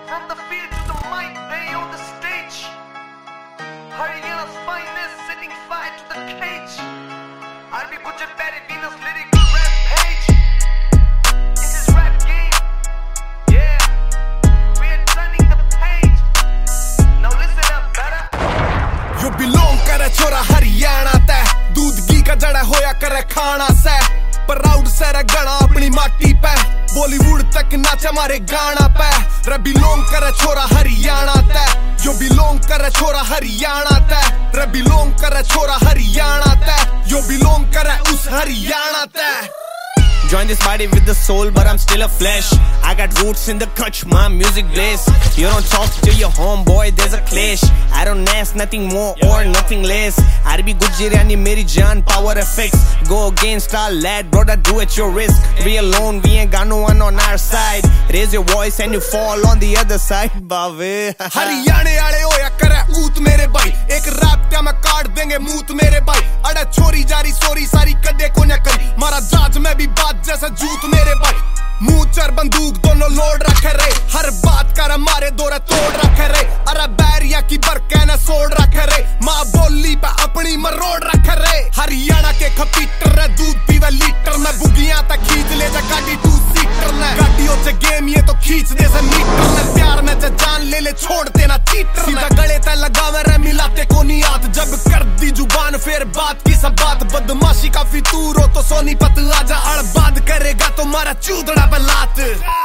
From the field to the mic, they on the stage. Haryana's finest, setting fire to the cage. RB Butcher, Perry Venus, lyrical rampage. In this rap game, yeah, we are turning the page. Now listen up, better. You belong करे छोरा हरियाणा ते दूध घी का जड़ा होया करे खाना से प्राउड से गणा अपनी माटी पे बॉलीवुड तक नाचा मारे गाना पे रे बिलोंग करे छोरा हरियाणा ते यो बिलोंग करे छोरा हरियाणा ते रे बिलोंग करे छोरा हरियाणा ते यो बिलोंग करे उस हरियाणा ते Join this party with the soul, but I'm still a flesh. I got roots in the Kutch, my music bliss. You don't talk to your homeboy, there's a clash. I don't ask nothing more or nothing less. RB Gujirani, Meri Jan, power effects. Go against our lad, brother, do at your risk. We alone, we ain't got no one on our side. Raise your voice and you fall on the other side, Bave. हरियाणे आले होया करे ऊत मेरे भाई एक rap क्या मैं काट देंगे मूत मेरे भाई अड़े छोरी जारी सोरी सारी कदे को न करी मारा जाज में भी बात जैसा जूत मेरे भाई मुंह चर बंदूक दोनों लोड रखे रे हर बात कर मारे दोरे तोड़ रखे रे अरे बैरिया की बरके न सोड़ रखे रे माँ बोली पे अपनी मरोड़ रखे रे हरियाणा के खपीटर दूध पीवे लीटर में बुगियां तक खींच ले जा गाड़ी 2 सीटर ने गाड़ियों से गेम ये तो खींच दे से मीटर ने प्यार में जान ले ले छोड़ देना चीटर सीधा गले तय लगावे रे मिलाते को नहीं आत जब कर दी जुबान फिर बात की सब बात बदमाशी का फितूर हो तो सोनीपत आजा अड़बाद करेगा तो मारा चूदड़ा बलात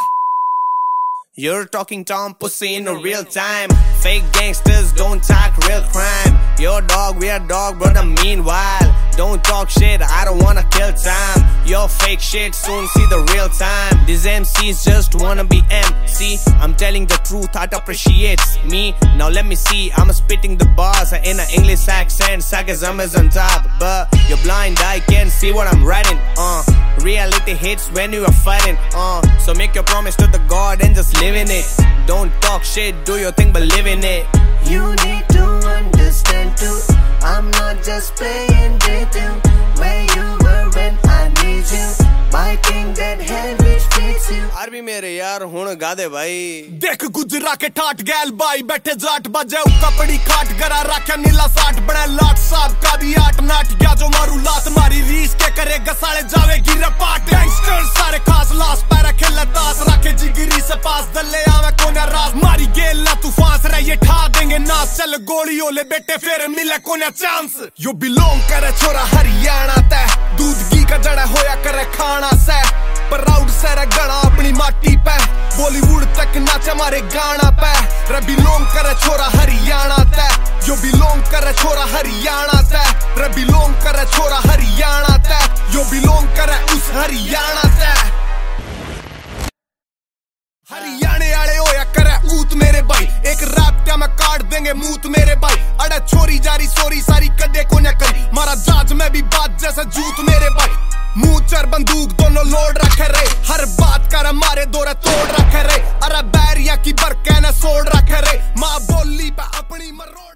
You're talking Tom pussy in a real time. Fake gangsters don't talk real crime. Your dog, we are dog, brother. Meanwhile, don't talk shit. I don't wanna kill time. Your fake shit soon see the real time. These MCs just wanna be MC. I'm telling the truth, heart appreciates me. Now let me see. I'm spitting the bars in an English accent. Sarcasm is on top, but your blind eye can't see what I'm writing. Reality hits when you are fighting. So make your promise to the God and just live in it. Don't talk shit, do your thing, but live in it. You need to understand too. I'm not just playing with you. Where you were when I need you. Biting that hand which fits you. RB मेरे यार हुन गा दे भाई देख गुजरा के ठाट गैल बाई बैठे जाट बजे कपड़ी खाट गरा राख्या नीला साठ बड़ा लाट साहब का भी आठ नाट गया जो मारू लात मारी रीस के करे गसाले जावे गिरे पाट गैंगस्टर सारे खास लास पैरा खेले तास रखे जिगरी से पास दले आवे कोने रास मारी गेल ना तू फांस रहे ये ठा देंगे नास चल गोली ओले बेटे फिर मिले कोने चांस यो बिलोंग करे छोरा हरियाणा ते दूध घी का जड़ा होया करे खाना से प्राउड से गणा अपनी माटी पे बॉलीवुड तक नाचा मारे गाना पे रे बिलोंग करे छोरा हरियाणा ते यो बिलोंग करे छोरा हरियाणा ते रे बिलोंग करे छोरा हरियाणा ते यो बिलोंग करे उस हरियाणा ते हरियाणे आले होया करे ऊत मेरे भाई एक रैप क्या मैं काट देंगे मूत मेरे भाई अड़े छोरी जारी सोरी सारी कदे को न करी मारा जाज में भी बात जैसा जूत मेरे भाई मुंह चर बंदूक दोनों लोड रखे रे हर बात कर मारे दोरे तोड़ रखे रे अरे बैरिया की बरके न सोड़ रखे रे माँ बोली पे अपनी मरोड़